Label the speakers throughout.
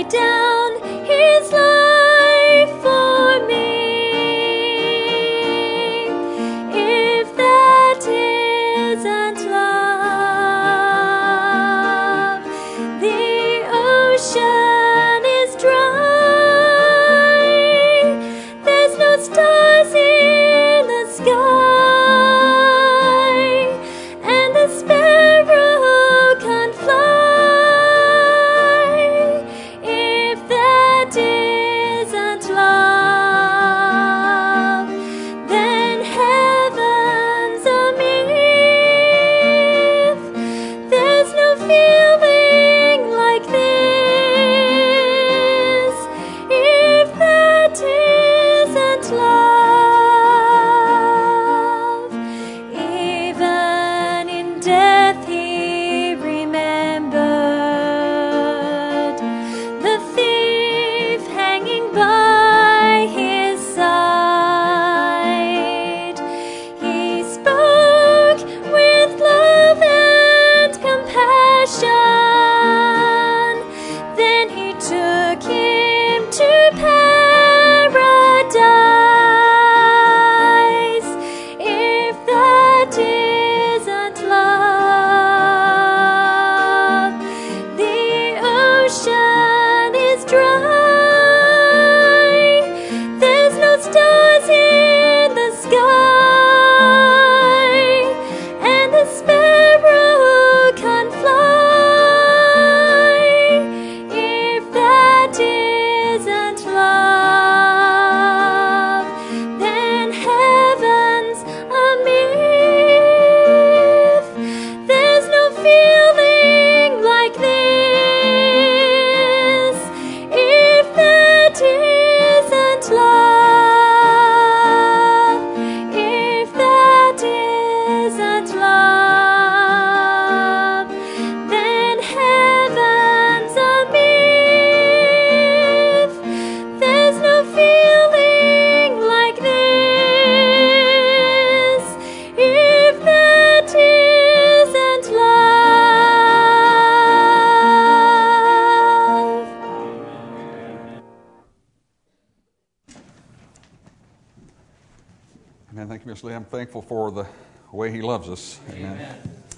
Speaker 1: Amen. Thank you, Miss Lee. I'm thankful for the way He loves us. Amen.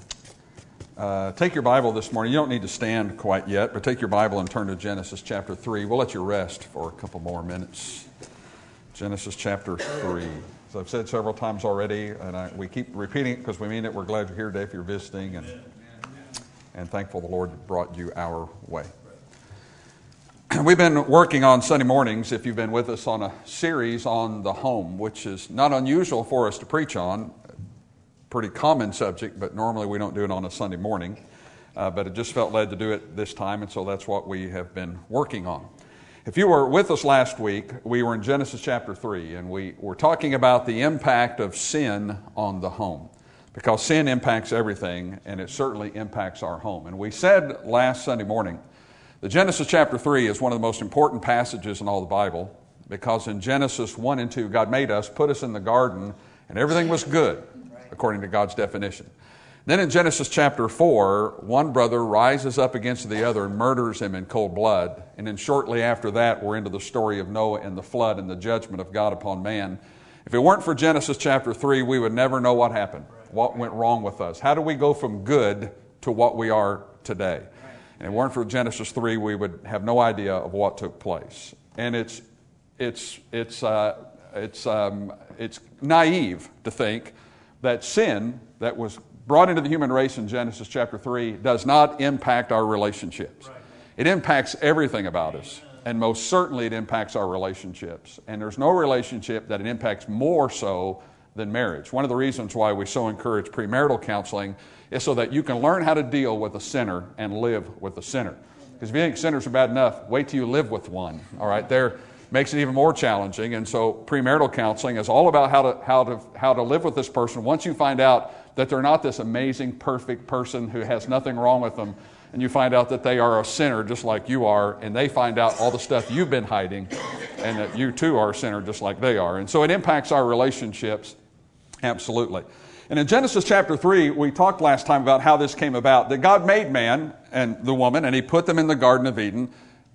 Speaker 1: Take your Bible this morning. You don't need to stand quite yet, but take your Bible and turn to Genesis chapter 3. We'll let you rest for a couple more minutes. Genesis chapter 3. As I've said several times already, and we keep repeating it because we mean it. We're glad you're here today if you're visiting, and thankful the Lord brought you our way. We've been working on Sunday mornings, if you've been with us, on a series on the home, which is not unusual for us to preach on. Pretty common subject, but normally we don't do it on a Sunday morning. But it just felt led to do it this time, and so that's what we have been working on. If you were with us last week, we were in Genesis chapter 3, and we were talking about the impact of sin on the home. Because sin impacts everything, and it certainly impacts our home. And we said last Sunday morning that Genesis chapter 3 is one of the most important passages in all the Bible, because in Genesis 1 and 2, God made us, put us in the garden, and everything was good, according to God's definition. Then in Genesis chapter 4, one brother rises up against the other and murders him in cold blood. And then shortly after that, we're into the story of Noah and the flood and the judgment of God upon man. If it weren't for Genesis chapter 3, we would never know what happened, what went wrong with us. How do we go from good to what we are today? And if it weren't for Genesis 3, we would have no idea of what took place. And it's naive to think that sin that was brought into the human race in Genesis chapter 3 does not impact our relationships. Right. It impacts everything about us, and most certainly it impacts our relationships. And there's no relationship that it impacts more so than marriage. One of the reasons why we so encourage premarital counseling is so that you can learn how to deal with a sinner and live with a sinner. Because if you think sinners are bad enough, wait till you live with one. All right, there makes it even more challenging. And so premarital counseling is all about how to live with this person. Once you find out that they're not this amazing, perfect person who has nothing wrong with them, and you find out that they are a sinner just like you are, and they find out all the stuff you've been hiding, and that you too are a sinner just like they are. And so it impacts our relationships, absolutely. And in Genesis chapter 3, we talked last time about how this came about, that God made man and the woman, and He put them in the Garden of Eden,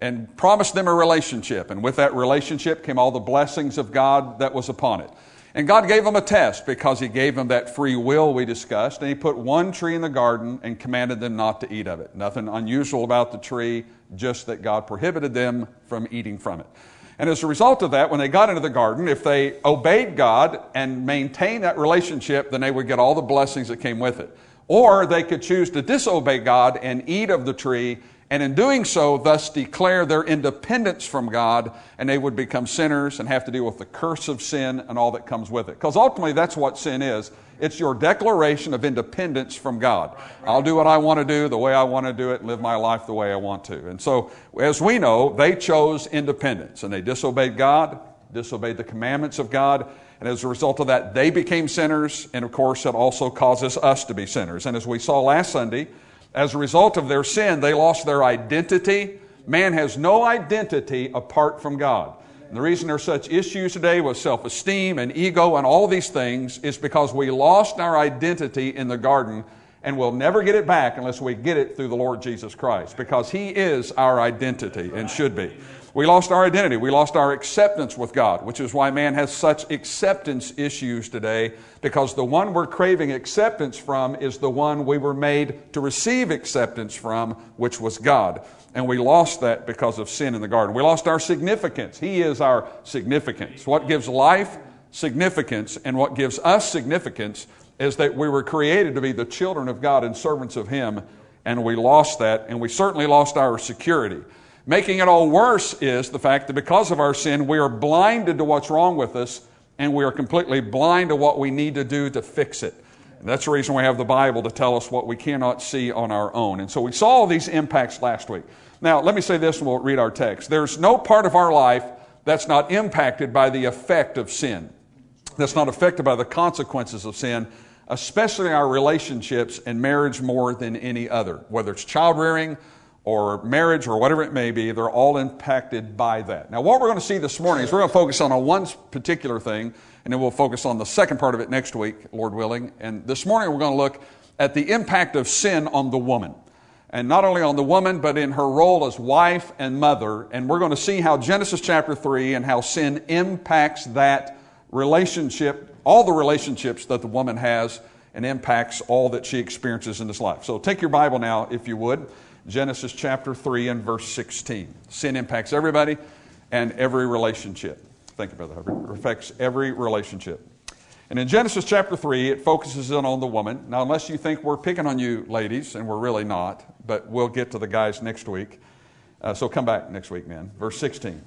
Speaker 1: and promised them a relationship. And with that relationship came all the blessings of God that was upon it. And God gave them a test because He gave them that free will we discussed. And He put one tree in the garden and commanded them not to eat of it. Nothing unusual about the tree, just that God prohibited them from eating from it. And as a result of that, when they got into the garden, if they obeyed God and maintained that relationship, then they would get all the blessings that came with it. Or they could choose to disobey God and eat of the tree, and in doing so, thus declare their independence from God, and they would become sinners and have to deal with the curse of sin and all that comes with it. Because ultimately, that's what sin is. It's your declaration of independence from God. I'll do what I want to do, the way I want to do it, and live my life the way I want to. And so, as we know, they chose independence, and they disobeyed God, disobeyed the commandments of God, and as a result of that, they became sinners, and of course, that also causes us to be sinners. And as we saw last Sunday, as a result of their sin, they lost their identity. Man has no identity apart from God. And the reason there's such issues today with self-esteem and ego and all these things is because we lost our identity in the garden, and we'll never get it back unless we get it through the Lord Jesus Christ, because He is our identity and should be. We lost our identity. We lost our acceptance with God, which is why man has such acceptance issues today, because the one we're craving acceptance from is the one we were made to receive acceptance from, which was God. And we lost that because of sin in the garden. We lost our significance. He is our significance. What gives life significance and what gives us significance is that we were created to be the children of God and servants of Him, and we lost that, and we certainly lost our security. Making it all worse is the fact that because of our sin, we are blinded to what's wrong with us, and we are completely blind to what we need to do to fix it. And that's the reason we have the Bible to tell us what we cannot see on our own. And so we saw all these impacts last week. Now, let me say this and we'll read our text. There's no part of our life that's not impacted by the effect of sin, that's not affected by the consequences of sin, especially our relationships and marriage more than any other. Whether it's child rearing or marriage or whatever it may be, they're all impacted by that. Now, what we're going to see this morning is we're going to focus on one particular thing, and then we'll focus on the second part of it next week, Lord willing. And this morning we're going to look at the impact of sin on the woman. And not only on the woman, but in her role as wife and mother. And we're going to see how Genesis chapter 3 and how sin impacts that relationship, all the relationships that the woman has, and impacts all that she experiences in this life. So take your Bible now, if you would. Genesis chapter 3 and verse 16. Sin impacts everybody and every relationship. Think about that. It affects every relationship. And in Genesis chapter 3, it focuses in on the woman. Now, unless you think we're picking on you ladies, and we're really not, but we'll get to the guys next week. So come back next week, man. Verse 16.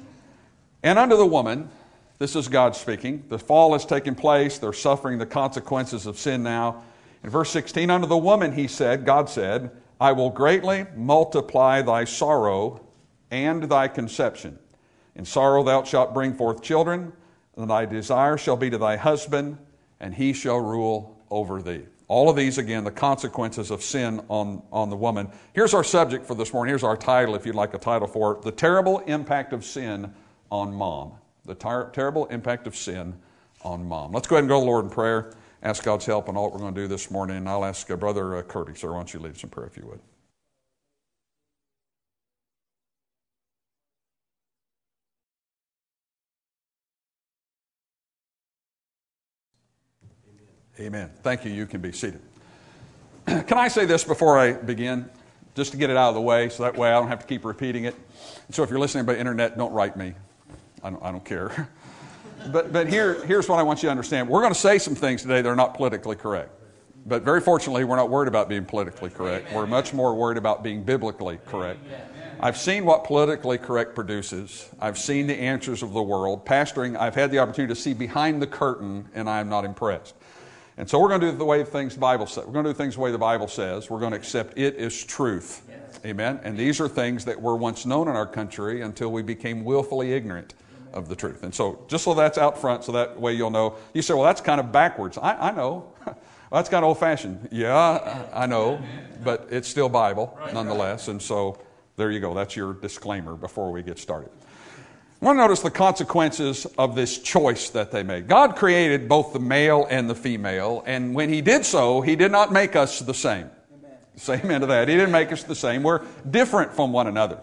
Speaker 1: And unto the woman, this is God speaking, the fall has taken place. They're suffering the consequences of sin now. In verse 16, unto the woman he said, God said, I will greatly multiply thy sorrow and thy conception. In sorrow thou shalt bring forth children, and thy desire shall be to thy husband, and he shall rule over thee. All of these, again, the consequences of sin on the woman. Here's our subject for this morning. Here's our title, if you'd like a title for it. The terrible impact of sin on mom. The terrible impact of sin on mom. Let's go ahead and go to the Lord in prayer. Ask God's help on all we're going to do this morning. And I'll ask Brother Curtis, sir, why don't you lead us in prayer if you would. Amen. Thank you. You can be seated. Can I say this before I begin? Just to get it out of the way, so that way I don't have to keep repeating it. So if you're listening by internet, don't write me. I don't care. But here's what I want you to understand. We're going to say some things today that are not politically correct. But very fortunately, we're not worried about being politically correct. We're much more worried about being biblically correct. I've seen what politically correct produces. I've seen the answers of the world. Pastoring, I've had the opportunity to see behind the curtain, and I am not impressed. And so we're going to do the way things the Bible says. We're going to do things the way the Bible says. We're going to accept it is truth. Yes. Amen. And these are things that were once known in our country until we became willfully ignorant of the truth. And so just so that's out front, so that way you'll know. You say, well, that's kind of backwards. I know. Well, that's kind of old-fashioned. Yeah, I know. But it's still Bible nonetheless. And so there you go. That's your disclaimer before we get started. I want to notice the consequences of this choice that they made. God created both the male and the female, and when He did so, He did not make us the same. Amen. Say amen to that. He didn't make us the same. We're different from one another.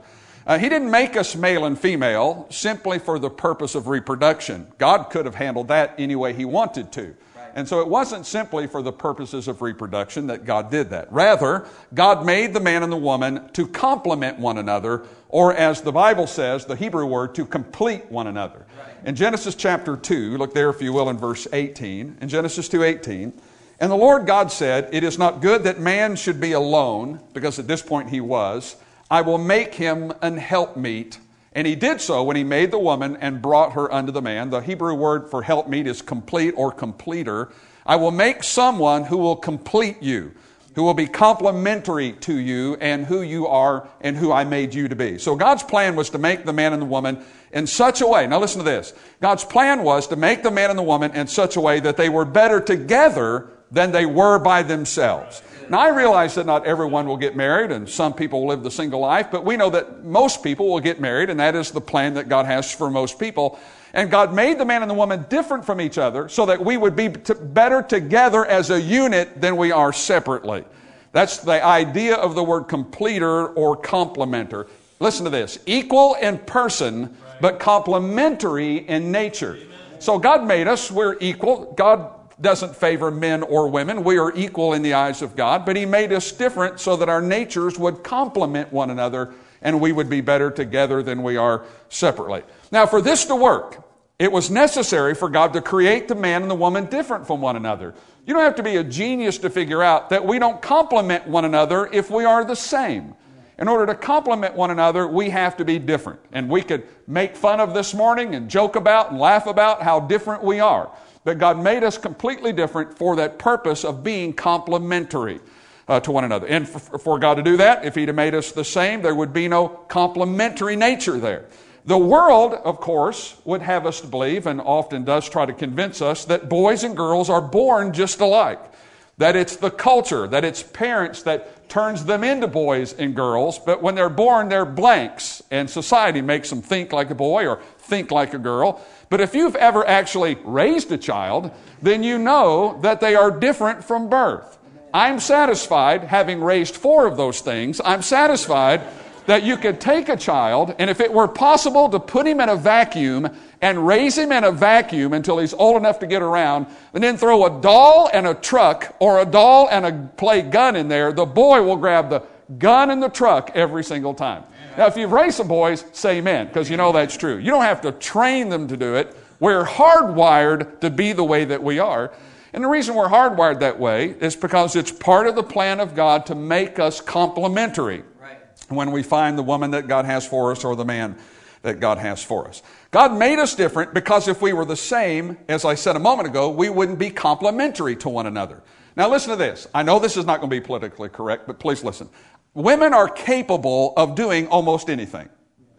Speaker 1: He didn't make us male and female simply for the purpose of reproduction. God could have handled that any way He wanted to. And so it wasn't simply for the purposes of reproduction that God did that. Rather, God made the man and the woman to complement one another, or as the Bible says, the Hebrew word, to complete one another. In Genesis chapter 2, look there if you will in verse 18, in Genesis 2:18, and the Lord God said, "It is not good that man should be alone," because at this point he was. "I will make him an helpmeet." And He did so when He made the woman and brought her unto the man. The Hebrew word for helpmeet is complete or completer. I will make someone who will complete you, who will be complementary to you and who you are and who I made you to be. So God's plan was to make the man and the woman in such a way. Now listen to this. God's plan was to make the man and the woman in such a way that they were better together than they were by themselves. Now, I realize that not everyone will get married and some people will live the single life, but we know that most people will get married, and that is the plan that God has for most people. And God made the man and the woman different from each other so that we would be better together as a unit than we are separately. That's the idea of the word completer or complementer. Listen to this. Equal in person, but complementary in nature. So God made us, we're equal. God doesn't favor men or women. We are equal in the eyes of God, but He made us different so that our natures would complement one another and we would be better together than we are separately. Now, for this to work, it was necessary for God to create the man and the woman different from one another. You don't have to be a genius to figure out that we don't complement one another if we are the same. In order to complement one another, we have to be different. And we could make fun of this morning and joke about and laugh about how different we are. But God made us completely different for that purpose of being complementary to one another. And for God to do that, if He'd have made us the same, there would be no complementary nature there. The world, of course, would have us to believe, and often does try to convince us, that boys and girls are born just alike. That it's the culture, that it's parents that turns them into boys and girls, but when they're born, they're blanks, and society makes them think like a boy or think like a girl. But if you've ever actually raised a child, then you know that they are different from birth. I'm satisfied, having raised 4 of those things, I'm satisfied that you could take a child, and if it were possible to put him in a vacuum and raise him in a vacuum until he's old enough to get around, and then throw a doll and a truck or a doll and a play gun in there, the boy will grab the gun and the truck every single time. Now, if you've raised some boys, say amen, because you know that's true. You don't have to train them to do it. We're hardwired to be the way that we are. And the reason we're hardwired that way is because it's part of the plan of God to make us complementary when we find the woman that God has for us or the man that God has for us. God made us different because if we were the same, as I said a moment ago, we wouldn't be complementary to one another. Now listen to this. I know this is not going to be politically correct, but please listen. Women are capable of doing almost anything.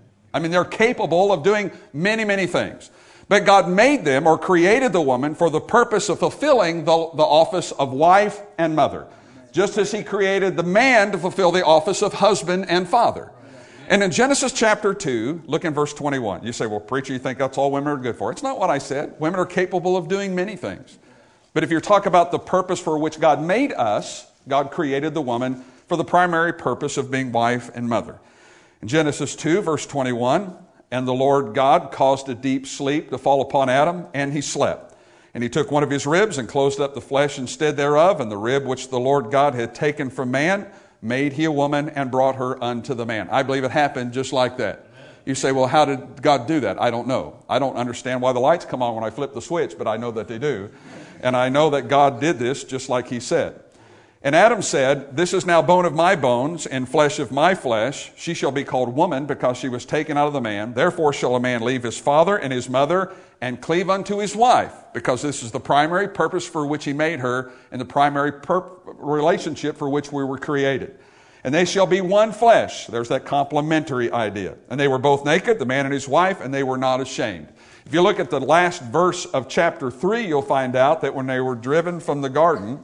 Speaker 1: I mean, they're capable of doing many, many things. But God made them or created the woman for the purpose of fulfilling the office of wife and mother. Just as He created the man to fulfill the office of husband and father. And in Genesis chapter 2, look in verse 21. You say, well, preacher, you think that's all women are good for? It's not what I said. Women are capable of doing many things. But if you talk about the purpose for which God made us, God created the woman for the primary purpose of being wife and mother. In Genesis 2, verse 21, and the Lord God caused a deep sleep to fall upon Adam, and he slept. And He took one of his ribs and closed up the flesh instead thereof, and the rib which the Lord God had taken from man made He a woman and brought her unto the man. I believe it happened just like that. You say, well, how did God do that? I don't know. I don't understand why the lights come on when I flip the switch, but I know that they do. And I know that God did this just like He said. And Adam said, this is now bone of my bones and flesh of my flesh. She shall be called woman because she was taken out of the man. Therefore shall a man leave his father and his mother and cleave unto his wife, because this is the primary purpose for which He made her and the primary relationship for which we were created. And they shall be one flesh. There's that complementary idea. And they were both naked, the man and his wife, and they were not ashamed. If you look at the last verse of chapter 3, you'll find out that when they were driven from the garden,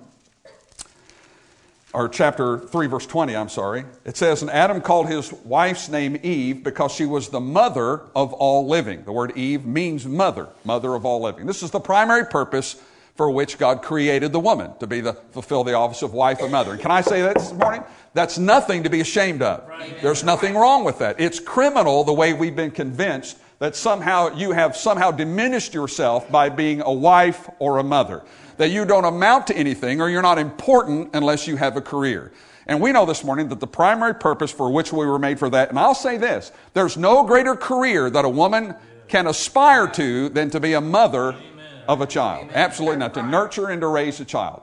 Speaker 1: or chapter 3, verse 20, it says, and Adam called his wife's name Eve because she was the mother of all living. The word Eve means mother, mother of all living. This is the primary purpose for which God created the woman, to fulfill the office of wife and mother. And can I say that this morning? That's nothing to be ashamed of. Right. There's nothing wrong with that. It's criminal the way we've been convinced that somehow you have diminished yourself by being a wife or a mother. That you don't amount to anything or you're not important unless you have a career. And we know this morning that the primary purpose for which we were made for that, and I'll say this, there's no greater career that a woman can aspire to than to be a mother of a child. Absolutely not. To nurture and to raise a child.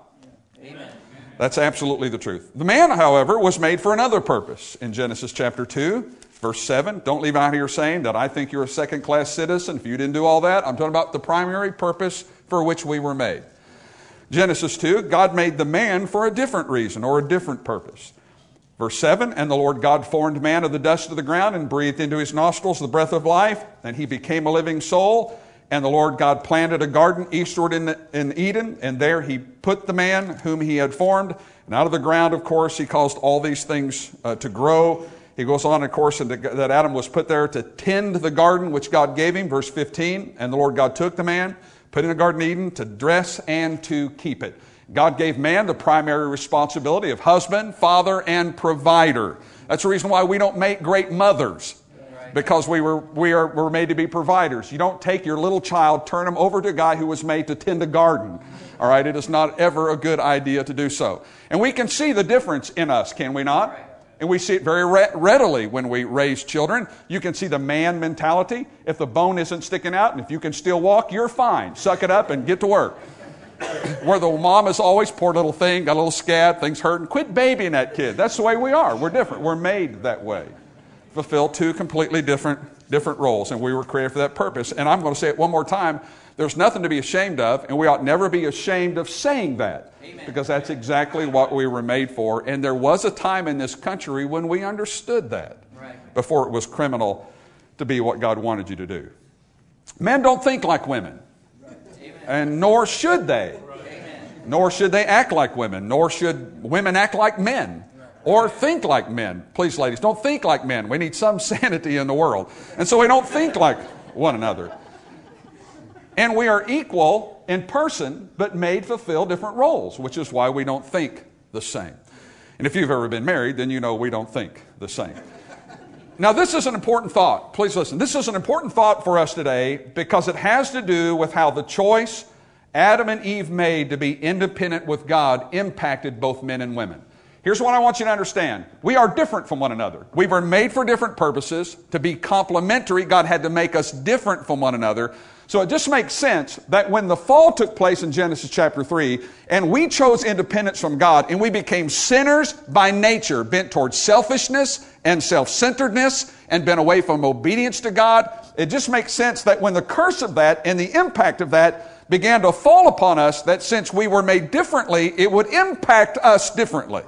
Speaker 1: That's absolutely the truth. The man, however, was made for another purpose. In Genesis chapter 2, verse 7, don't leave out here saying that I think you're a second-class citizen if you didn't do all that. I'm talking about the primary purpose for which we were made. Genesis 2, God made the man for a different reason or a different purpose. Verse 7, and the Lord God formed man of the dust of the ground and breathed into his nostrils the breath of life, and he became a living soul. And the Lord God planted a garden eastward in Eden, and there he put the man whom he had formed. And out of the ground, of course, he caused all these things to grow. He goes on, of course, that Adam was put there to tend the garden which God gave him. Verse 15, and the Lord God took the man, put in the garden of Eden to dress and to keep it. God gave man the primary responsibility of husband, father, and provider. That's the reason why we don't make great mothers. Because we were made to be providers. You don't take your little child, turn him over to a guy who was made to tend a garden. All right, it is not ever a good idea to do so. And we can see the difference in us, can we not? And we see it very readily when we raise children. You can see the man mentality. If the bone isn't sticking out and if you can still walk, you're fine. Suck it up and get to work. Where the mom is always, poor little thing, got a little scab, things hurting. Quit babying that kid. That's the way we are. We're different. We're made that way. Fulfill two completely different roles, and we were created for that purpose. And I'm going to say it one more time. There's nothing to be ashamed of, and we ought never be ashamed of saying that. Amen. Because that's exactly what we were made for. And there was a time in this country when we understood that before it was criminal to be what God wanted you to do. Men don't think like women, and nor should they. Nor should they act like women, nor should women act like men. Or think like men. Please, ladies, don't think like men. We need some sanity in the world. And so we don't think like one another. And we are equal in person, but made to fulfill different roles, which is why we don't think the same. And if you've ever been married, then you know we don't think the same. Now, this is an important thought. Please listen. This is an important thought for us today because it has to do with how the choice Adam and Eve made to be independent with God impacted both men and women. Here's what I want you to understand. We are different from one another. We were made for different purposes. To be complementary, God had to make us different from one another. So it just makes sense that when the fall took place in Genesis chapter 3, and we chose independence from God, and we became sinners by nature, bent towards selfishness and self-centeredness, and bent away from obedience to God, it just makes sense that when the curse of that and the impact of that began to fall upon us, that since we were made differently, it would impact us differently.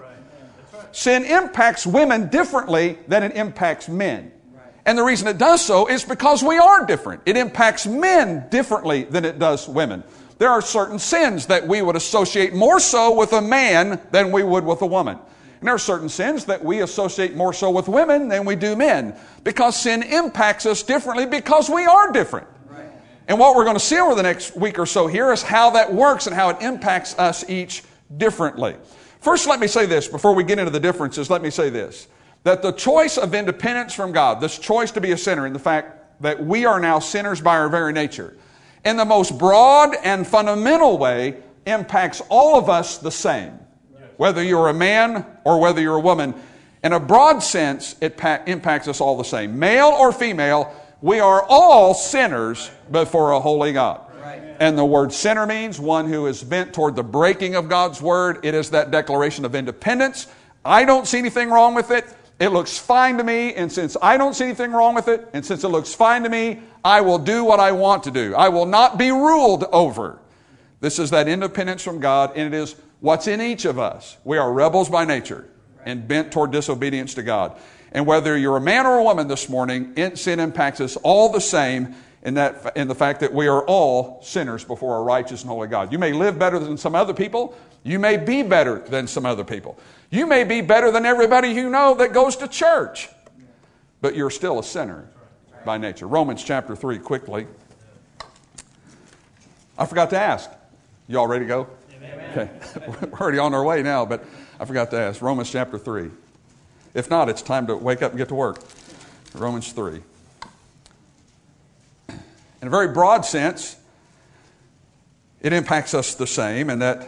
Speaker 1: Sin impacts women differently than it impacts men. And the reason it does so is because we are different. It impacts men differently than it does women. There are certain sins that we would associate more so with a man than we would with a woman. And there are certain sins that we associate more so with women than we do men. Because sin impacts us differently because we are different. And what we're going to see over the next week or so here is how that works and how it impacts us each differently. First, let me say this. Before we get into the differences, let me say this. That the choice of independence from God, this choice to be a sinner, and the fact that we are now sinners by our very nature, in the most broad and fundamental way, impacts all of us the same. Whether you're a man or whether you're a woman. In a broad sense, it impacts us all the same. Male or female, we are all sinners before a holy God. And the word sinner means one who is bent toward the breaking of God's word. It is that declaration of independence. I don't see anything wrong with it. It looks fine to me. And since I don't see anything wrong with it, and since it looks fine to me, I will do what I want to do. I will not be ruled over. This is that independence from God, and it is what's in each of us. We are rebels by nature and bent toward disobedience to God. And whether you're a man or a woman this morning, sin impacts us all the same in the fact that we are all sinners before a righteous and holy God. You may live better than some other people. You may be better than some other people. You may be better than everybody you know that goes to church. But you're still a sinner by nature. Romans chapter 3, quickly. I forgot to ask. You all ready to go? Amen. Okay. We're already on our way now, but I forgot to ask. Romans chapter 3. If not, it's time to wake up and get to work. Romans 3. In a very broad sense, it impacts us the same, in that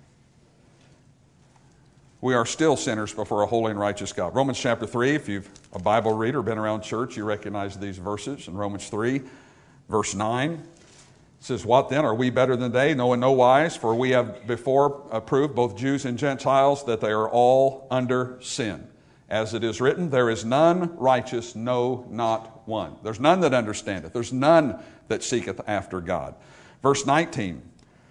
Speaker 1: we are still sinners before a holy and righteous God. Romans chapter 3, if you've a Bible reader, been around church, you recognize these verses. In Romans 3, verse 9, it says, "What then? Are we better than they? No, in no wise, for we have before proved, both Jews and Gentiles, that they are all under sin. As it is written, there is none righteous, no, not one. There's none that understandeth. There's none that seeketh after God." Verse 19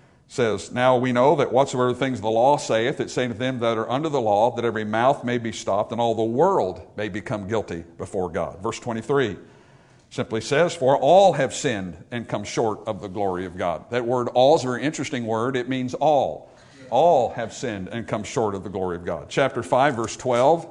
Speaker 1: says, "Now we know that whatsoever things the law saith, it saith to them that are under the law, that every mouth may be stopped, and all the world may become guilty before God." Verse 23 simply says, "For all have sinned and come short of the glory of God." That word "all" is a very interesting word. It means all. All have sinned and come short of the glory of God. Chapter 5, verse 12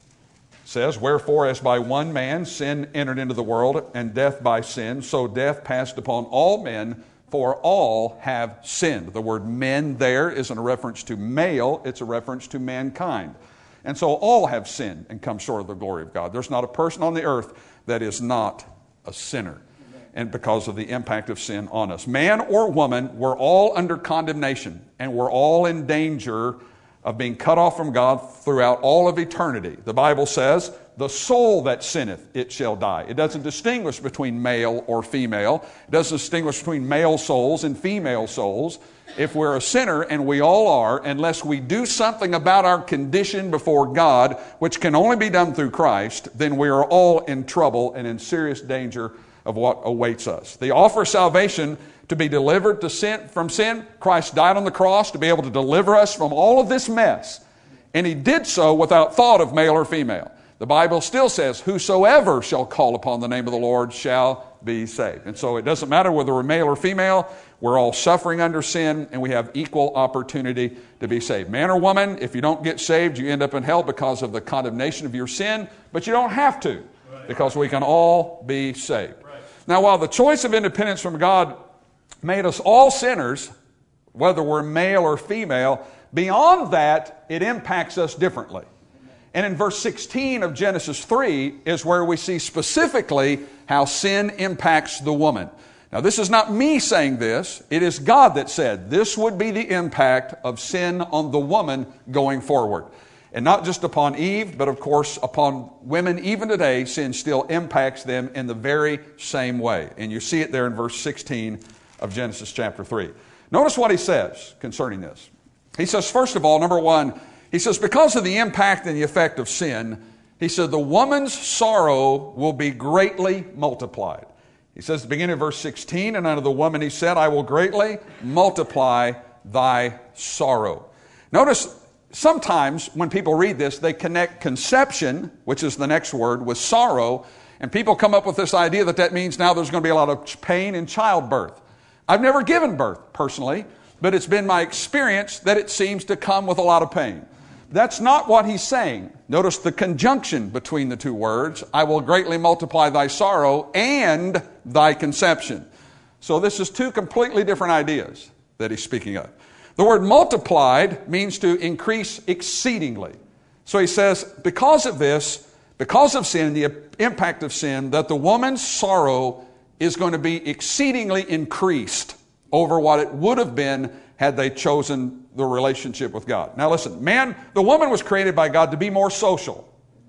Speaker 1: says, "Wherefore, as by one man sin entered into the world, and death by sin, so death passed upon all men, for all have sinned." The word "men" there isn't a reference to male, it's a reference to mankind. And so all have sinned and come short of the glory of God. There's not a person on the earth that is not a sinner, and because of the impact of sin on us. Man or woman, we're all under condemnation, and we're all in danger of being cut off from God throughout all of eternity. The Bible says, "The soul that sinneth, it shall die." It doesn't distinguish between male or female. It doesn't distinguish between male souls and female souls. If we're a sinner, and we all are, unless we do something about our condition before God, which can only be done through Christ, then we are all in trouble and in serious danger of what awaits us. The offer of salvation to be delivered from sin, Christ died on the cross to be able to deliver us from all of this mess. And He did so without thought of male or female. The Bible still says, "Whosoever shall call upon the name of the Lord shall be saved." And so it doesn't matter whether we're male or female, we're all suffering under sin, and we have equal opportunity to be saved. Man or woman, if you don't get saved, you end up in hell because of the condemnation of your sin, but you don't have to, because we can all be saved. Now, while the choice of independence from God made us all sinners, whether we're male or female, beyond that, it impacts us differently. And in verse 16 of Genesis 3 is where we see specifically how sin impacts the woman. Now, this is not me saying this. It is God that said this would be the impact of sin on the woman going forward. And not just upon Eve, but of course upon women even today, sin still impacts them in the very same way. And you see it there in verse 16 of Genesis chapter 3. Notice what he says concerning this. He says, first of all, number one, he says, because of the impact and the effect of sin, he said, the woman's sorrow will be greatly multiplied. He says at the beginning of verse 16, "And unto the woman he said, I will greatly multiply thy sorrow." Notice, sometimes when people read this, they connect conception, which is the next word, with sorrow, and people come up with this idea that means now there's going to be a lot of pain in childbirth. I've never given birth, personally, but it's been my experience that it seems to come with a lot of pain. That's not what he's saying. Notice the conjunction between the two words. "I will greatly multiply thy sorrow and thy conception." So this is two completely different ideas that he's speaking of. The word multiplied means to increase exceedingly. So he says, because of this, because of sin, the impact of sin, that the woman's sorrow is going to be exceedingly increased over what it would have been had they chosen the relationship with God. Now listen, the woman was created by God to be more social.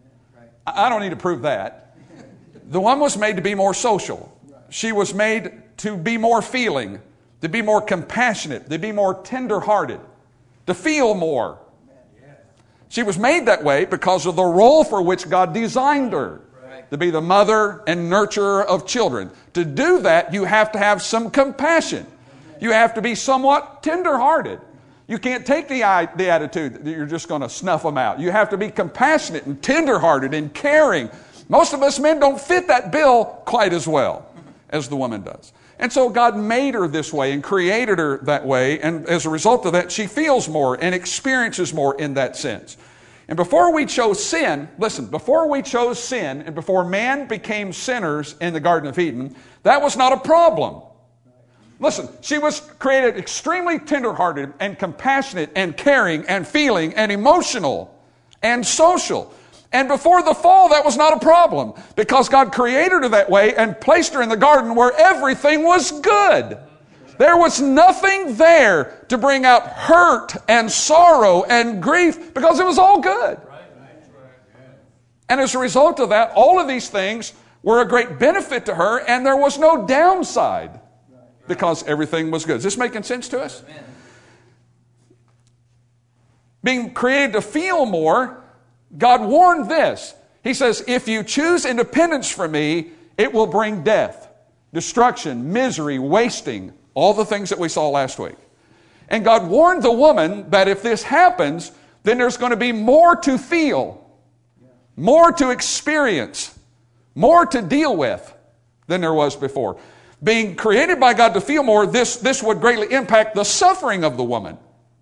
Speaker 1: I don't need to prove that. The woman was made to be more social. She was made to be more feeling, to be more compassionate, to be more tender-hearted, to feel more. She was made that way because of the role for which God designed her, to be the mother and nurturer of children. To do that, you have to have some compassion. You have to be somewhat tender-hearted. You can't take the attitude that you're just going to snuff them out. You have to be compassionate and tender-hearted and caring. Most of us men don't fit that bill quite as well as the woman does. And so God made her this way and created her that way, and as a result of that, she feels more and experiences more in that sense. And before we chose sin, listen, before we chose sin and before man became sinners in the Garden of Eden, that was not a problem. Listen, she was created extremely tenderhearted and compassionate and caring and feeling and emotional and social. And before the fall, that was not a problem because God created her that way and placed her in the garden where everything was good. There was nothing there to bring out hurt and sorrow and grief because it was all good. And as a result of that, all of these things were a great benefit to her, and there was no downside because everything was good. Is this making sense to us? Being created to feel more, God warned this. He says, if you choose independence from me, it will bring death, destruction, misery, wasting, all the things that we saw last week. And God warned the woman that if this happens, then there's going to be more to feel, more to experience, more to deal with than there was before. Being created by God to feel more, this would greatly impact the suffering of the woman.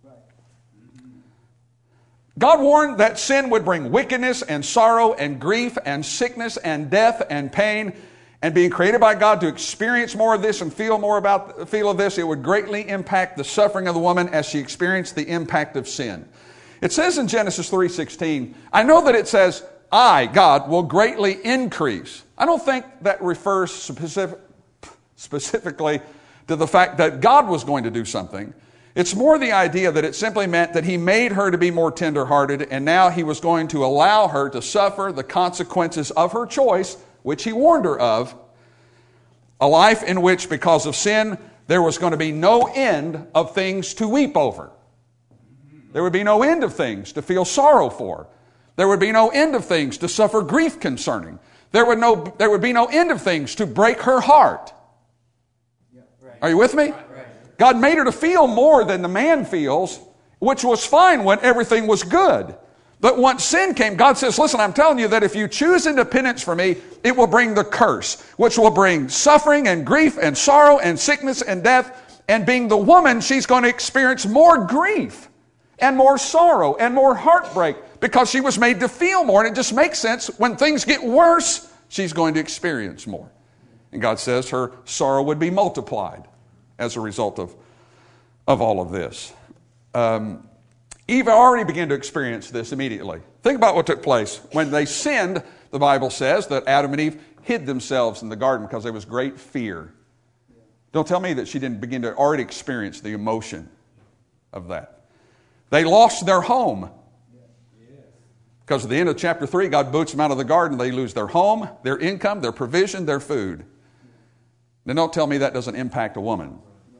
Speaker 1: God warned that sin would bring wickedness and sorrow and grief and sickness and death and pain. And being created by God to experience more of this and feel of this, it would greatly impact the suffering of the woman as she experienced the impact of sin. It says in Genesis 3:16, I know that it says, I, God, will greatly increase. I don't think that refers specifically to the fact that God was going to do something. It's more the idea that it simply meant that He made her to be more tenderhearted, and now He was going to allow her to suffer the consequences of her choice, which He warned her of, a life in which, because of sin, there was going to be no end of things to weep over. There would be no end of things to feel sorrow for. There would be no end of things to suffer grief concerning. There would be no end of things to break her heart. Are you with me? God made her to feel more than the man feels, which was fine when everything was good. But once sin came, God says, listen, I'm telling you that if you choose independence from me, it will bring the curse, which will bring suffering and grief and sorrow and sickness and death. And being the woman, she's going to experience more grief and more sorrow and more heartbreak because she was made to feel more. And it just makes sense. When things get worse, she's going to experience more. And God says her sorrow would be multiplied as a result of all of this. Eve already began to experience this immediately. Think about what took place. When they sinned, the Bible says that Adam and Eve hid themselves in the garden because there was great fear. Don't tell me that she didn't begin to already experience the emotion of that. They lost their home. Because at the end of chapter 3, God boots them out of the garden. They lose their home, their income, their provision, their food. Then don't tell me that doesn't impact a woman.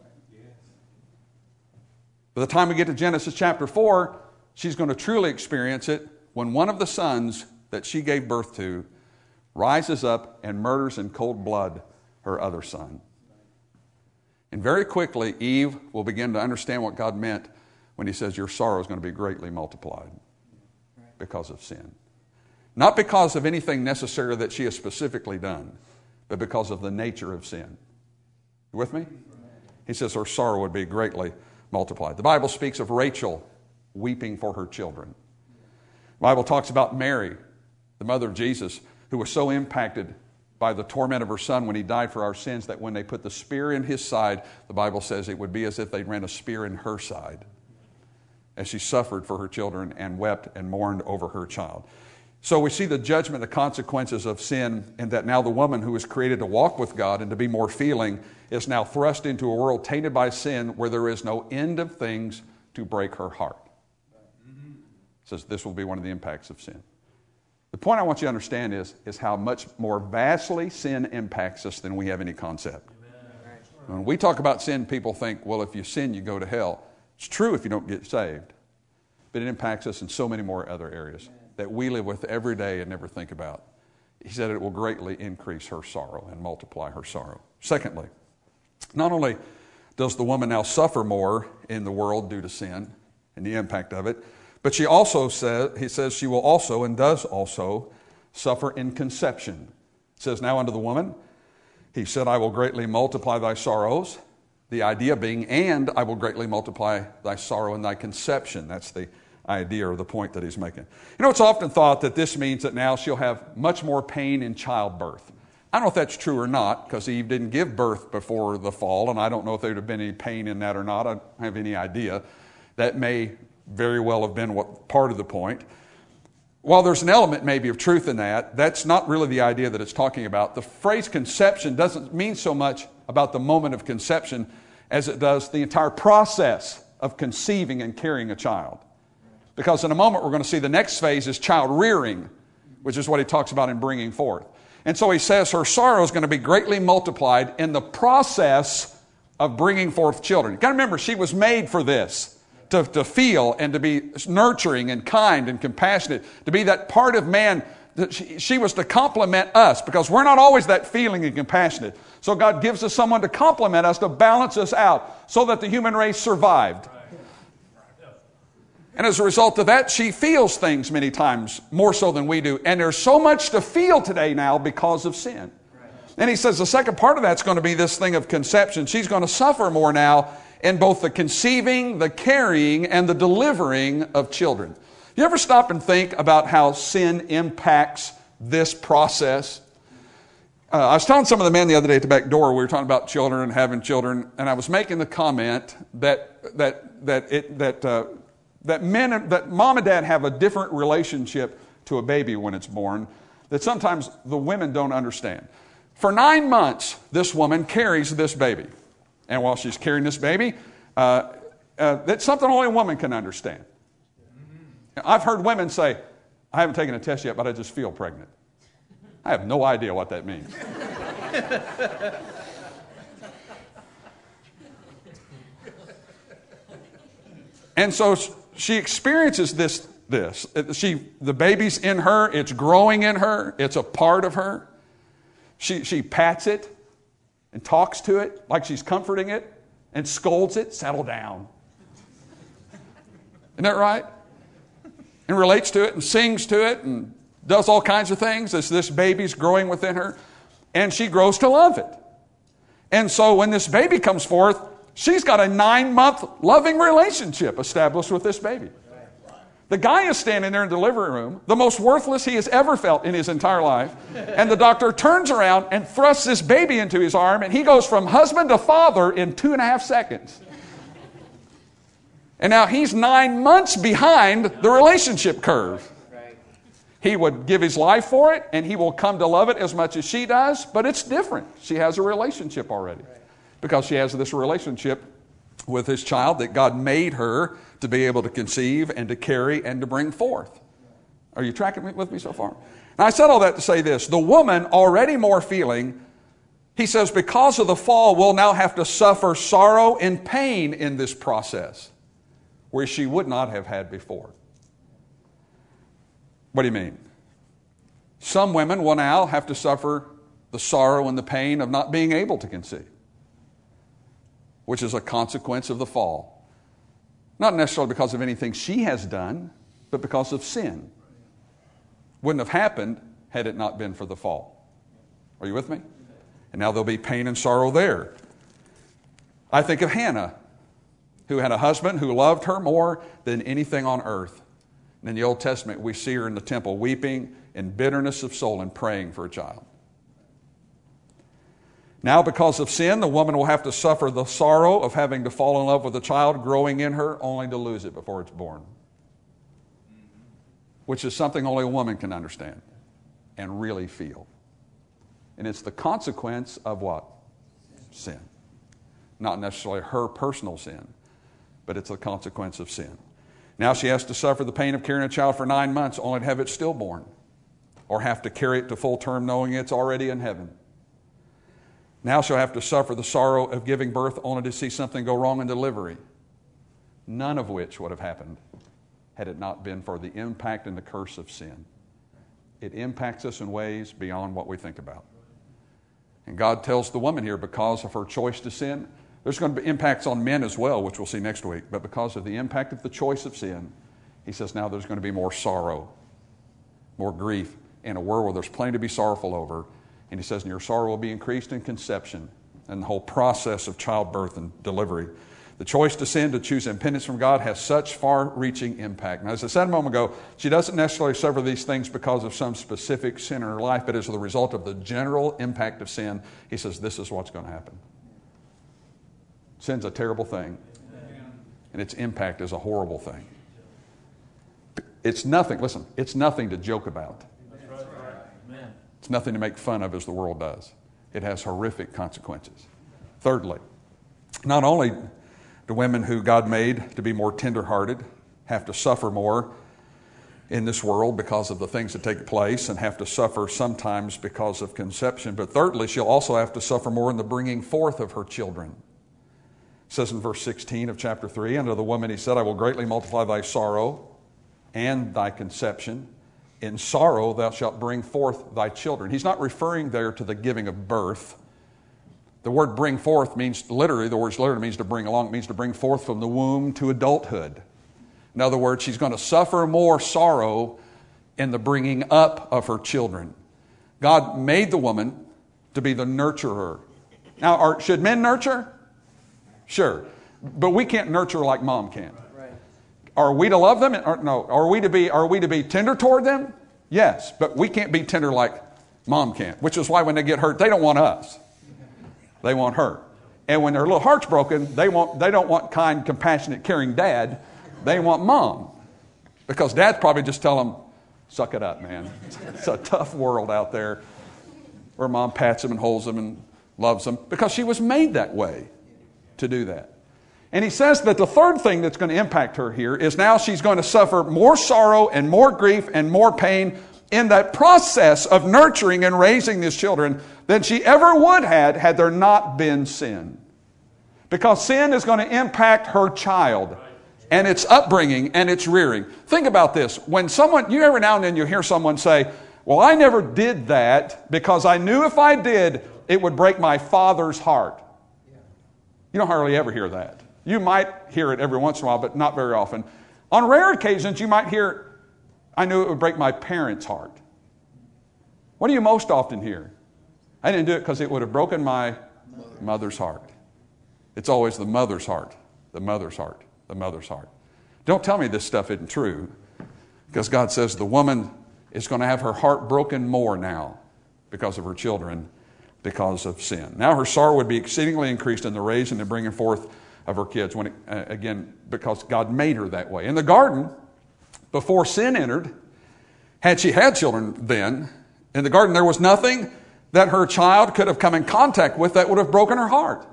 Speaker 1: By the time we get to Genesis chapter 4, she's going to truly experience it when one of the sons that she gave birth to rises up and murders in cold blood her other son. And very quickly, Eve will begin to understand what God meant when He says, your sorrow is going to be greatly multiplied because of sin. Not because of anything necessary that she has specifically done, but because of the nature of sin. You with me? He says her sorrow would be greatly multiplied. The Bible speaks of Rachel weeping for her children. The Bible talks about Mary, the mother of Jesus, who was so impacted by the torment of her son when he died for our sins that when they put the spear in his side, the Bible says it would be as if they ran a spear in her side as she suffered for her children and wept and mourned over her child. So we see the judgment, the consequences of sin, and that now the woman who was created to walk with God and to be more feeling is now thrust into a world tainted by sin where there is no end of things to break her heart. It says this will be one of the impacts of sin. The point I want you to understand is how much more vastly sin impacts us than we have any concept. When we talk about sin, people think, well, if you sin, you go to hell. It's true if you don't get saved. But it impacts us in so many more other areas that we live with every day and never think about. He said it will greatly increase her sorrow and multiply her sorrow. Secondly, not only does the woman now suffer more in the world due to sin and the impact of it, but he says she will also and does also suffer in conception. It says, now unto the woman, He said, I will greatly multiply thy sorrows. The idea being, and I will greatly multiply thy sorrow in thy conception. That's the idea or the point that he's making. You know, it's often thought that this means that now she'll have much more pain in childbirth. I don't know if that's true or not, because Eve didn't give birth before the fall, and I don't know if there would have been any pain in that or not. I don't have any idea. That may very well have been part of the point. While there's an element maybe of truth in that, that's not really the idea that it's talking about. The phrase conception doesn't mean so much about the moment of conception as it does the entire process of conceiving and carrying a child. Because in a moment we're going to see the next phase is child rearing, which is what he talks about in bringing forth. And so he says her sorrow is going to be greatly multiplied in the process of bringing forth children. You've got to remember, she was made for this. To feel and to be nurturing and kind and compassionate, to be that part of man that she was to complement us, because we're not always that feeling and compassionate. So God gives us someone to complement us, to balance us out, so that the human race survived. And as a result of that, she feels things many times more so than we do. And there's so much to feel today now because of sin. And he says the second part of that's going to be this thing of conception. She's going to suffer more now in both the conceiving, the carrying, and the delivering of children. You ever stop and think about how sin impacts this process? I was telling some of the men the other day at the back door, we were talking about children and having children, and I was making the comment that mom and dad have a different relationship to a baby when it's born that sometimes the women don't understand. For 9 months, this woman carries this baby. And while she's carrying this baby, that's something only a woman can understand. I've heard women say, I haven't taken a test yet, but I just feel pregnant. I have no idea what that means. And so she experiences this. The baby's in her, it's growing in her, it's a part of her. She pats it and talks to it like she's comforting it and scolds it, settle down. Isn't that right? And relates to it and sings to it and does all kinds of things as this baby's growing within her. And she grows to love it. And so when this baby comes forth, she's got a 9-month loving relationship established with this baby. The guy is standing there in the delivery room, the most worthless he has ever felt in his entire life. And the doctor turns around and thrusts this baby into his arm, and he goes from husband to father in 2.5 seconds. And now he's 9 months behind the relationship curve. He would give his life for it, and he will come to love it as much as she does, but it's different. She has a relationship already because she has this relationship with this child that God made her to be able to conceive and to carry and to bring forth. Are you tracking with me so far? Now, I said all that to say this. The woman, already more feeling, he says, because of the fall, will now have to suffer sorrow and pain in this process, where she would not have had before. What do you mean? Some women will now have to suffer the sorrow and the pain of not being able to conceive, which is a consequence of the fall. Not necessarily because of anything she has done, but because of sin. Wouldn't have happened had it not been for the fall. Are you with me? And now there'll be pain and sorrow there. I think of Hannah, who had a husband who loved her more than anything on earth. And in the Old Testament, we see her in the temple weeping in bitterness of soul and praying for a child. Now, because of sin, the woman will have to suffer the sorrow of having to fall in love with a child growing in her only to lose it before it's born. Which is something only a woman can understand and really feel. And it's the consequence of what? Sin. Not necessarily her personal sin, but it's the consequence of sin. Now she has to suffer the pain of carrying a child for 9 months only to have it stillborn, or have to carry it to full term knowing it's already in heaven. Now she'll have to suffer the sorrow of giving birth only to see something go wrong in delivery, none of which would have happened had it not been for the impact and the curse of sin. It impacts us in ways beyond what we think about. And God tells the woman here, because of her choice to sin, there's going to be impacts on men as well, which we'll see next week, but because of the impact of the choice of sin, he says now there's going to be more sorrow, more grief, in a world where there's plenty to be sorrowful over. And he says, and your sorrow will be increased in conception and the whole process of childbirth and delivery. The choice to sin, to choose independence from God, has such far-reaching impact. Now, as I said a moment ago, she doesn't necessarily suffer these things because of some specific sin in her life, but as a result of the general impact of sin. He says, this is what's going to happen. Sin's a terrible thing, and its impact is a horrible thing. It's nothing, listen, it's nothing to joke about. It's nothing to make fun of as the world does. It has horrific consequences. Thirdly, not only do women who God made to be more tender-hearted have to suffer more in this world because of the things that take place and have to suffer sometimes because of conception, but thirdly, she'll also have to suffer more in the bringing forth of her children. It says in verse 16 of chapter 3, unto the woman he said, I will greatly multiply thy sorrow and thy conception. In sorrow thou shalt bring forth thy children. He's not referring there to the giving of birth. The word bring forth means literally, the word literally means to bring along, it means to bring forth from the womb to adulthood. In other words, she's going to suffer more sorrow in the bringing up of her children. God made the woman to be the nurturer. Now, should men nurture? Sure. But we can't nurture like mom can. Are we to love them? No. Are we to be tender toward them? Yes. But we can't be tender like mom can, which is why when they get hurt, they don't want us. They want her. And when their little heart's broken, they don't want kind, compassionate, caring dad. They want mom. Because dad's probably just tell them, suck it up, man. It's a tough world out there where mom pats them and holds them and loves them because she was made that way to do that. And he says that the third thing that's going to impact her here is now she's going to suffer more sorrow and more grief and more pain in that process of nurturing and raising these children than she ever would have had there not been sin. Because sin is going to impact her child and its upbringing and its rearing. Think about this. When you every now and then you hear someone say, well, I never did that because I knew if I did, it would break my father's heart. You don't hardly ever hear that. You might hear it every once in a while, but not very often. On rare occasions, you might hear, I knew it would break my parents' heart. What do you most often hear? I didn't do it because it would have broken my mother's heart. It's always the mother's heart, the mother's heart, the mother's heart. Don't tell me this stuff isn't true, because God says the woman is going to have her heart broken more now because of her children, because of sin. Now her sorrow would be exceedingly increased in the raising and bringing forth of her kids, again, because God made her that way. In the garden, before sin entered, had she had children then, in the garden there was nothing that her child could have come in contact with that would have broken her heart.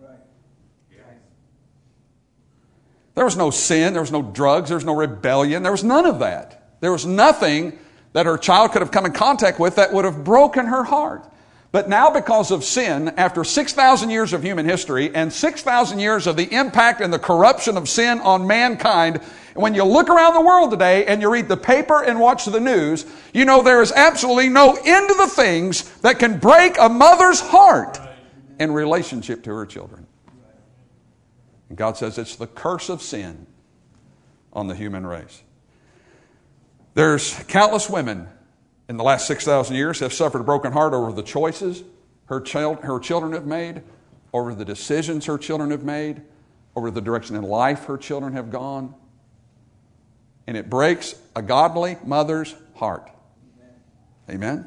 Speaker 1: There was no sin, there was no drugs, there was no rebellion, there was none of that. There was nothing that her child could have come in contact with that would have broken her heart. But now because of sin, after 6,000 years of human history and 6,000 years of the impact and the corruption of sin on mankind, when you look around the world today and you read the paper and watch the news, you know there is absolutely no end to the things that can break a mother's heart in relationship to her children. And God says it's the curse of sin on the human race. There's countless women in the last 6,000 years have suffered a broken heart over the choices her children have made, over the decisions her children have made, over the direction in life her children have gone. And it breaks a godly mother's heart. Amen?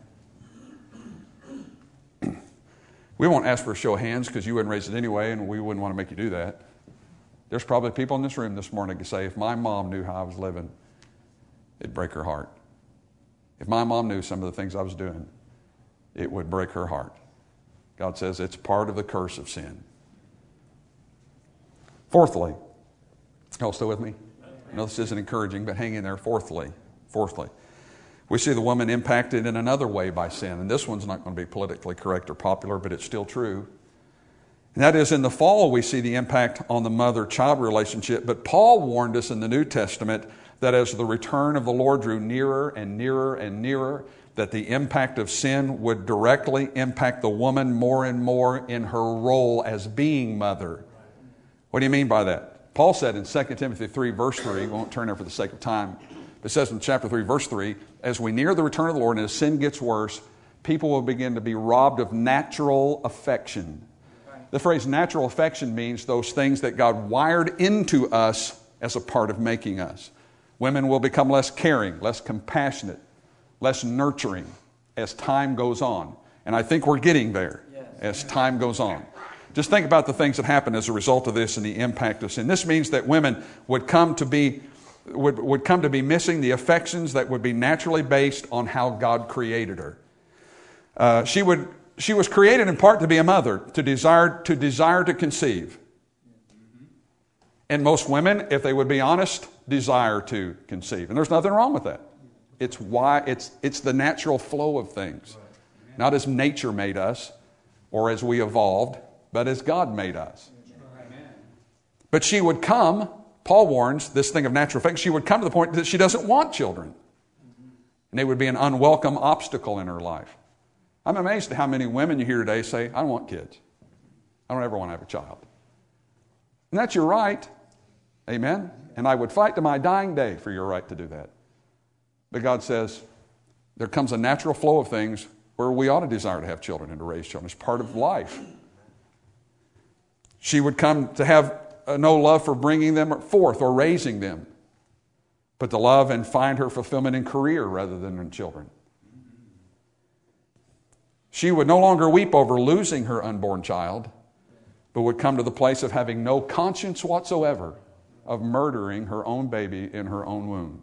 Speaker 1: Amen. We won't ask for a show of hands because you wouldn't raise it anyway, and we wouldn't want to make you do that. There's probably people in this room this morning who say, if my mom knew how I was living, it'd break her heart. If my mom knew some of the things I was doing, it would break her heart. God says it's part of the curse of sin. Fourthly, y'all still with me? I know this isn't encouraging, but hang in there. Fourthly, we see the woman impacted in another way by sin. And this one's not going to be politically correct or popular, but it's still true. And that is, in the fall, we see the impact on the mother-child relationship. But Paul warned us in the New Testament that as the return of the Lord drew nearer and nearer and nearer, that the impact of sin would directly impact the woman more and more in her role as being mother. What do you mean by that? Paul said in 2 Timothy 3, verse 3, we won't turn there for the sake of time, but it says in chapter 3, verse 3, as we near the return of the Lord and as sin gets worse, people will begin to be robbed of natural affection. The phrase natural affection means those things that God wired into us as a part of making us. Women will become less caring, less compassionate, less nurturing as time goes on. And I think we're getting there as time goes on. Just think about the things that happen as a result of this and the impact of sin. This means that women would come to be missing the affections that would be naturally based on how God created her. She was created in part to be a mother, to desire to conceive. And most women, if they would be honest, desire to conceive. And there's nothing wrong with that. It's the natural flow of things. Not as nature made us or as we evolved, but as God made us. But she would come, Paul warns, this thing of natural affection, she would come to the point that she doesn't want children. And they would be an unwelcome obstacle in her life. I'm amazed at how many women you hear today say, I don't want kids. I don't ever want to have a child. And that's your right. Amen? And I would fight to my dying day for your right to do that. But God says, there comes a natural flow of things where we ought to desire to have children and to raise children. It's part of life. She would come to have no love for bringing them forth or raising them, but to love and find her fulfillment in career rather than in children. She would no longer weep over losing her unborn child, but would come to the place of having no conscience whatsoever of murdering her own baby in her own womb.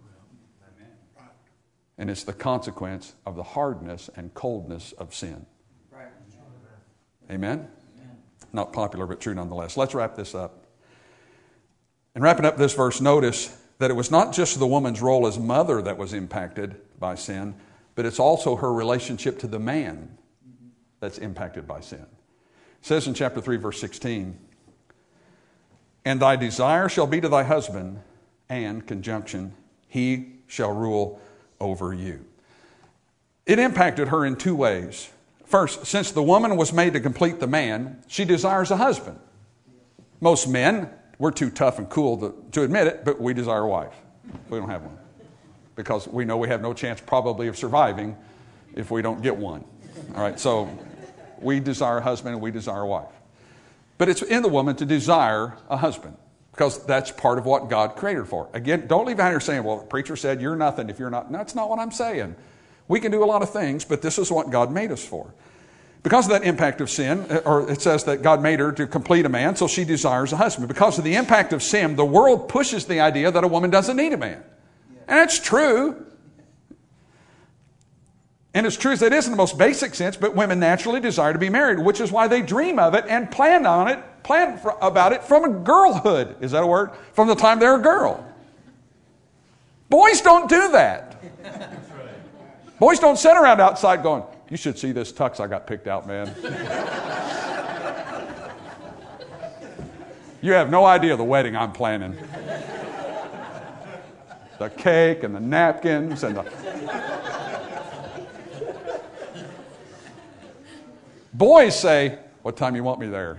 Speaker 1: And it's the consequence of the hardness and coldness of sin. Amen? Not popular, but true nonetheless. Let's wrap this up. In wrapping up this verse, notice that it was not just the woman's role as mother that was impacted by sin, but it's also her relationship to the man that's impacted by sin. It says in chapter 3, verse 16, and thy desire shall be to thy husband, and, conjunction, he shall rule over you. It impacted her in two ways. First, since the woman was made to complete the man, she desires a husband. Most men, we're too tough and cool to admit it, but we desire a wife. We don't have one. Because we know we have no chance probably of surviving if we don't get one. All right, so we desire a husband and we desire a wife. But it's in the woman to desire a husband, because that's part of what God created her for. Again, don't leave out here saying, well, the preacher said you're nothing if you're not. No, that's not what I'm saying. We can do a lot of things, but this is what God made us for. Because of that impact of sin, or it says that God made her to complete a man, so she desires a husband. Because of the impact of sin, the world pushes the idea that a woman doesn't need a man. And it's true. And it's true as it is in the most basic sense, but women naturally desire to be married, which is why they dream of it and plan about it from girlhood. Is that a word? From the time they're a girl. Boys don't do that. Boys don't sit around outside going, you should see this tux I got picked out, man. You have no idea the wedding I'm planning. The cake and the napkins and the... Boys say, what time you want me there?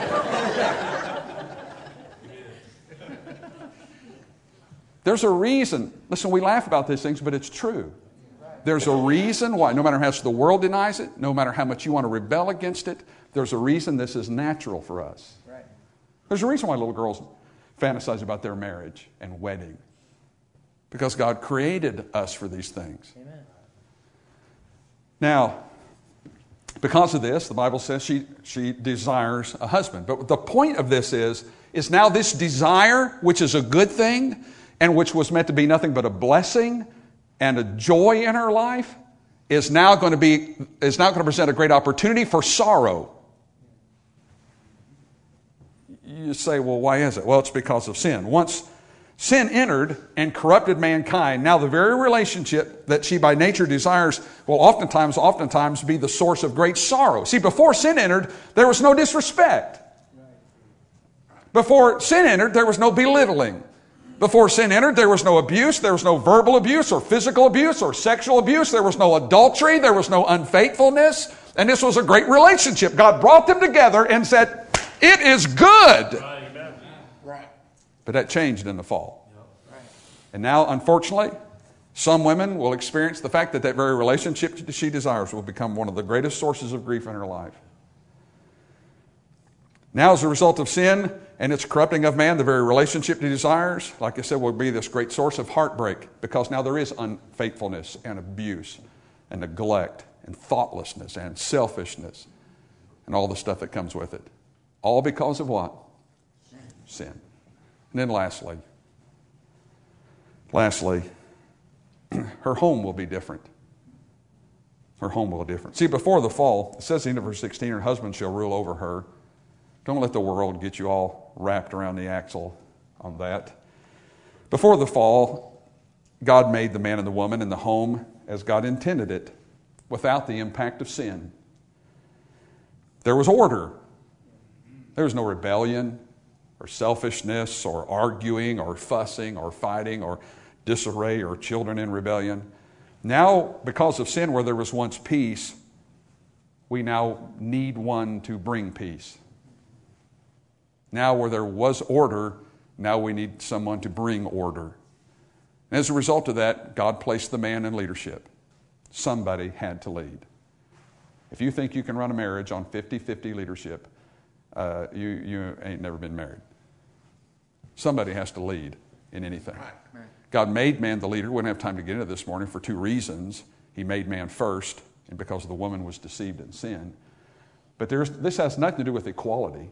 Speaker 1: There's a reason. Listen, we laugh about these things, but it's true. There's a reason why, no matter how much the world denies it, no matter how much you want to rebel against it, there's a reason this is natural for us. Right. There's a reason why little girls fantasize about their marriage and wedding. Because God created us for these things. Amen. Now, because of this, the Bible says she desires a husband. But the point of this is now this desire, which is a good thing, and which was meant to be nothing but a blessing and a joy in her life, is now going to present a great opportunity for sorrow. You say, well, why is it? Well, it's because of sin. Once sin entered and corrupted mankind, now the very relationship that she by nature desires will oftentimes be the source of great sorrow. See, before sin entered, there was no disrespect. Before sin entered, there was no belittling. Before sin entered, there was no abuse. There was no verbal abuse or physical abuse or sexual abuse. There was no adultery. There was no unfaithfulness. And this was a great relationship. God brought them together and said, it is good. Right. But that changed in the fall. And now, unfortunately, some women will experience the fact that very relationship she desires will become one of the greatest sources of grief in her life. Now, as a result of sin and its corrupting of man, the very relationship he desires, like I said, will be this great source of heartbreak, because now there is unfaithfulness and abuse and neglect and thoughtlessness and selfishness and all the stuff that comes with it. All because of what? Sin. And then lastly, her home will be different. Her home will be different. See, before the fall, it says in verse 16, her husband shall rule over her. Don't let the world get you all wrapped around the axle on that. Before the fall, God made the man and the woman in the home as God intended it, without the impact of sin. There was order. There was no rebellion or selfishness or arguing or fussing or fighting or disarray or children in rebellion. Now, because of sin, where there was once peace, we now need one to bring peace. Now, where there was order, now we need someone to bring order. And as a result of that, God placed the man in leadership. Somebody had to lead. If you think you can run a marriage on 50-50 leadership, you ain't never been married. Somebody has to lead in anything. Right. God made man the leader. We don't have time to get into this morning for two reasons. He made man first, and because the woman was deceived in sin. But this has nothing to do with equality.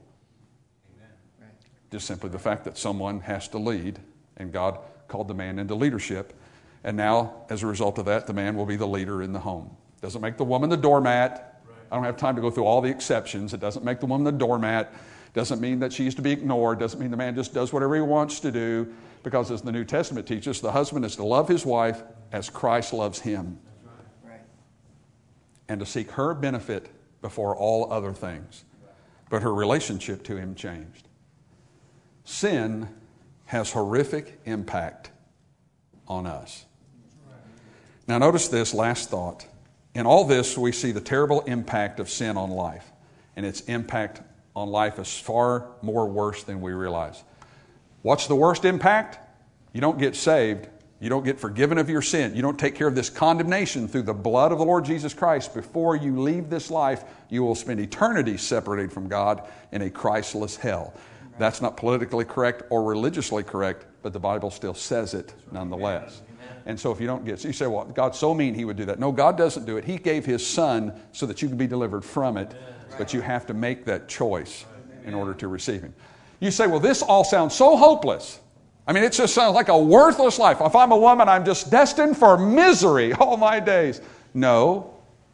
Speaker 1: Just simply the fact that someone has to lead, and God called the man into leadership. And now, as a result of that, the man will be the leader in the home. Doesn't make the woman the doormat. I don't have time to go through all the exceptions. It doesn't make the woman the doormat. Doesn't mean that she is to be ignored. Doesn't mean the man just does whatever he wants to do. Because as the New Testament teaches, the husband is to love his wife as Christ loves him. Right. And to seek her benefit before all other things. But her relationship to him changed. Sin has horrific impact on us. Now notice this last thought. In all this, we see the terrible impact of sin on life. And its impact on life is far more worse than we realize. What's the worst impact? You don't get saved. You don't get forgiven of your sin. You don't take care of this condemnation through the blood of the Lord Jesus Christ. Before you leave this life, you will spend eternity separated from God in a Christless hell. That's not politically correct or religiously correct, but the Bible still says it nonetheless. And so if you don't get, so you say, well, God's so mean he would do that. No, God doesn't do it. He gave his son so that you can be delivered from it, but you have to make that choice in order to receive him. You say, well, this all sounds so hopeless. I mean, it just sounds like a worthless life. If I'm a woman, I'm just destined for misery all my days. No,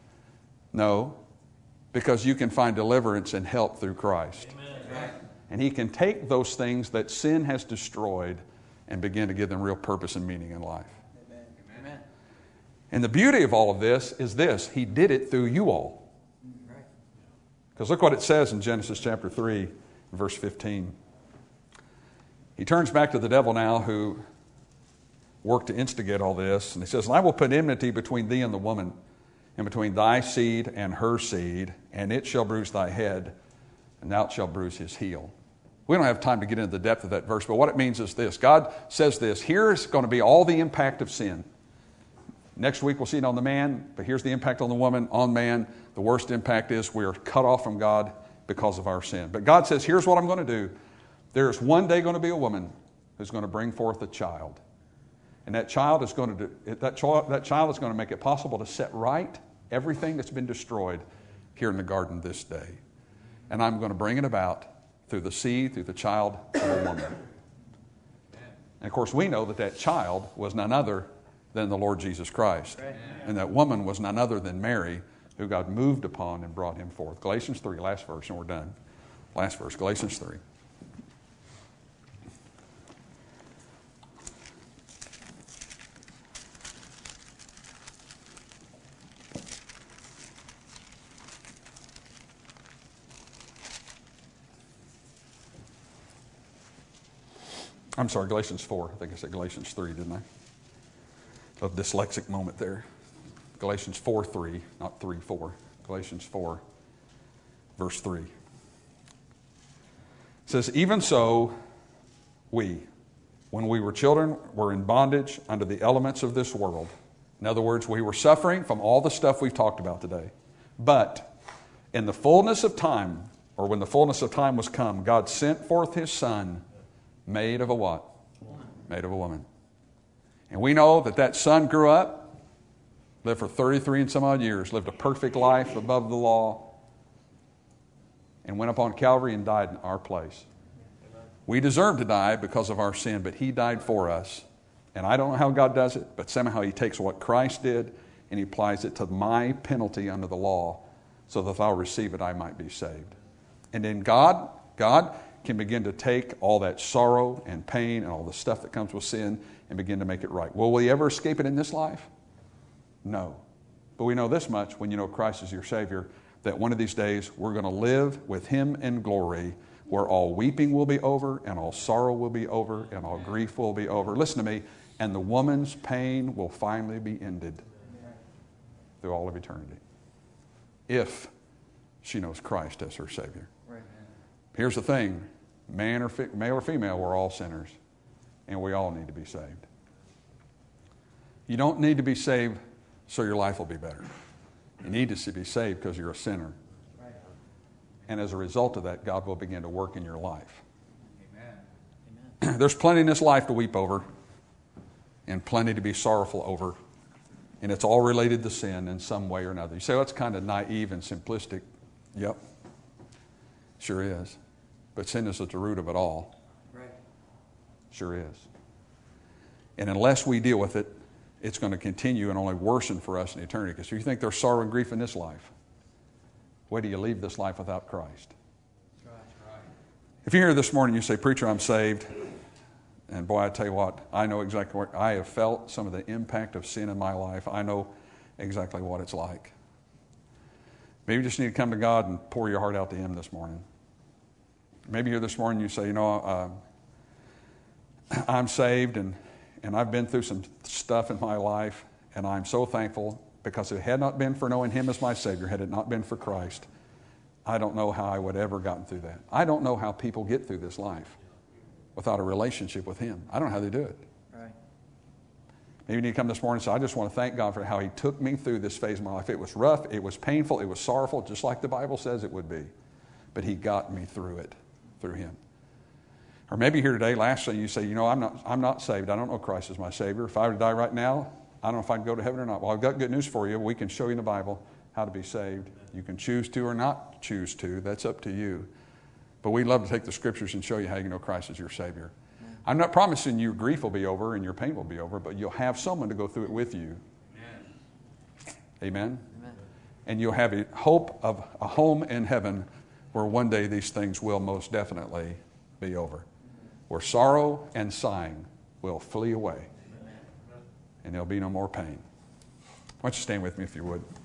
Speaker 1: because you can find deliverance and help through Christ. Amen. And he can take those things that sin has destroyed and begin to give them real purpose and meaning in life. Amen. And the beauty of all of this is this: he did it through you all. Because look what it says in Genesis chapter 3, verse 15. He turns back to the devil now, who worked to instigate all this, and he says, "And I will put enmity between thee and the woman, and between thy seed and her seed, and it shall bruise thy head, and thou shalt bruise his heel." We don't have time to get into the depth of that verse, but what it means is this. God says this: here's going to be all the impact of sin. Next week we'll see it on the man, but here's the impact on the woman, on man. The worst impact is we are cut off from God because of our sin. But God says, here's what I'm going to do. There's one day going to be a woman who's going to bring forth a child. And that child is going to make it possible to set right everything that's been destroyed here in the garden this day. And I'm going to bring it about through the seed, through the child of a woman. And of course we know that child was none other than the Lord Jesus Christ. Amen. And that woman was none other than Mary, who God moved upon and brought him forth. Galatians 3, last verse, and we're done. Last verse, Galatians 3. I'm sorry, Galatians 4. I think I said Galatians 3, didn't I? A dyslexic moment there. Galatians 4:3, not 3:4. Galatians 4, verse 3. It says, "Even so, we, when we were children, were in bondage under the elements of this world." In other words, we were suffering from all the stuff we've talked about today. "But in the fullness of time, or when the fullness of time was come, God sent forth His Son, made of a what? Made of a woman. And we know that that Son grew up, lived for 33 and some odd years, lived a perfect life above the law, and went up on Calvary and died in our place. We deserve to die because of our sin, but He died for us. And I don't know how God does it, but somehow He takes what Christ did and He applies it to my penalty under the law, so that if I'll receive it, I might be saved. And then God can begin to take all that sorrow and pain and all the stuff that comes with sin and begin to make it right. Will we ever escape it in this life? No. But we know this much, when you know Christ is your Savior, that one of these days we're going to live with Him in glory, where all weeping will be over and all sorrow will be over and all grief will be over. Listen to me. And the woman's pain will finally be ended through all of eternity, if she knows Christ as her Savior. Right. Here's the thing. Male or female, we're all sinners, and we all need to be saved. You don't need to be saved so your life will be better. You need to be saved because you're a sinner. Right. And as a result of that, God will begin to work in your life. Amen. There's plenty in this life to weep over and plenty to be sorrowful over. And it's all related to sin in some way or another. You say, well, that's kind of naive and simplistic. Yep, sure is. But sin is at the root of it all. Right. Sure is. And unless we deal with it, it's going to continue and only worsen for us in eternity. Because if you think there's sorrow and grief in this life, wait till you leave this life without Christ. Right. If you're here this morning, you say, preacher, I'm saved. And boy, I tell you what, I know exactly what I have felt, some of the impact of sin in my life. I know exactly what it's like. Maybe you just need to come to God and pour your heart out to Him this morning. Maybe here this morning you say, I'm saved and I've been through some stuff in my life, and I'm so thankful, because if it had not been for knowing Him as my Savior, had it not been for Christ, I don't know how I would have ever gotten through that. I don't know how people get through this life without a relationship with Him. I don't know how they do it. Right. Maybe you need to come this morning and say, I just want to thank God for how He took me through this phase of my life. It was rough, it was painful, it was sorrowful, just like the Bible says it would be. But He got me through it, through Him. Or maybe here today, lastly, you say, I'm not saved. I don't know Christ as my Savior. If I were to die right now, I don't know if I'd go to heaven or not. Well, I've got good news for you. We can show you in the Bible how to be saved. You can choose to or not choose to. That's up to you. But we'd love to take the Scriptures and show you how you know Christ as your Savior. I'm not promising you grief will be over and your pain will be over, but you'll have someone to go through it with you. Amen? Amen. And you'll have a hope of a home in heaven where one day these things will most definitely be over. Where sorrow and sighing will flee away. And there'll be no more pain. Why don't you stand with me if you would.